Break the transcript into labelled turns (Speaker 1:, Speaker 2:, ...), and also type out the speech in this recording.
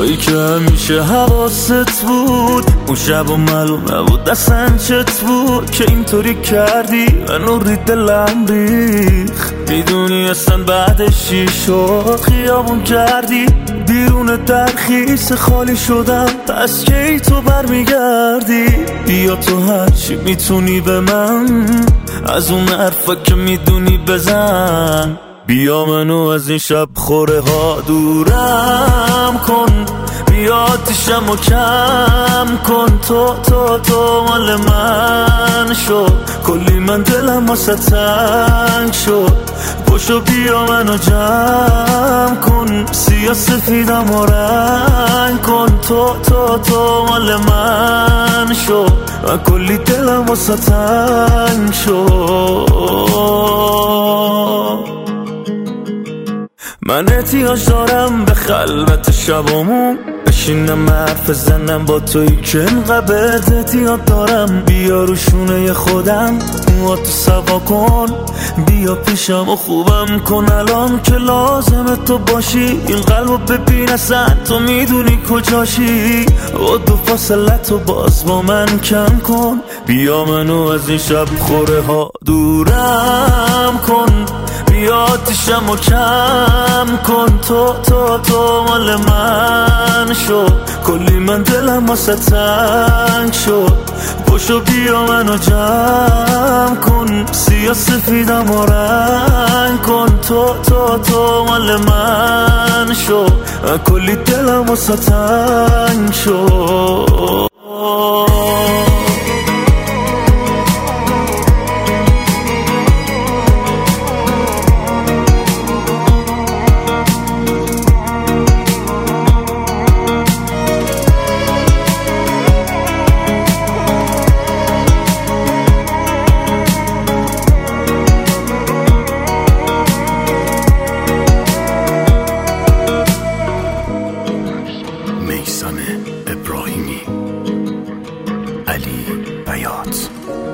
Speaker 1: تویی که همیشه حواست بود، اون شب و معلوم نبود اصلا چت بود که اینطوری کردی منو ری دلم ریخ. میدونی اصلا بعدش چی شد؟ خیابون کردی بیرون درخیس خالی شدم، پس کی تو برمیگردی؟ بیا تو هرچی میتونی به من، از اون حرفا که میدونی بزن. بیا منو از این شب خوره ها دورم کن، بیا آتیشم و کم کن. تو مال من شد، کلی من دلم واسه تنگ شد. پاشو بیا منو جمع کن، سیاه سفیدم و رنگ کن. تو مال من شد و کلی دلم واسه تنگ شد. من احتیاج دارم به خلوت شبامون، بشینم حرف زنم با تویی که اینقدر احتیاج دارم. بیا رو شونه خودم موهاتو سوا کن، بیا پیشم و خوبم کن الان که لازم تو باشی. این قلبو ببین اصلا تو میدونی کجاشی، و دو فاصله تو باز با من کم کن. بیا منو از این شب خوره ها دورم کن، بیا آتیشم و کم کن. تو مال من شد، کلی من دلم واسه تنگ شد. پاشو بیا منو جمع کن، سیاه سفیدم و رنگ کن. تو مال من شد و کلی دلم واسه تنگ شد.
Speaker 2: میثم ابراهیمی، علی بیات.